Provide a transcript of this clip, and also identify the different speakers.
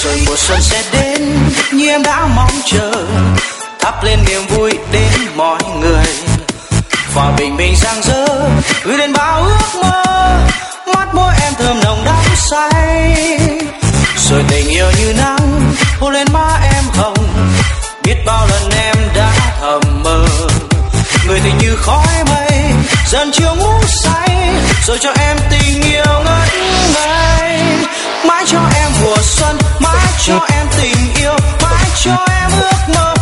Speaker 1: rồi mùa xuân sẽ đến như em đã mong chờ, thắp lên niềm vui đến mọi người, và bình minh rạng rỡ gửi lên bao ước mơ, mắt môi em thơm nồng đắm say. Rồi tình yêu như nắng hôn lên má em hồng, biết bao lần em đã thầm mơ, người tình như khói mây dần chiều ngủ say, rồi cho em tình yêu ngất ngây. Mãi cho em mùa xuân, mãi cho em tình yêu, mãi cho em ước mơ.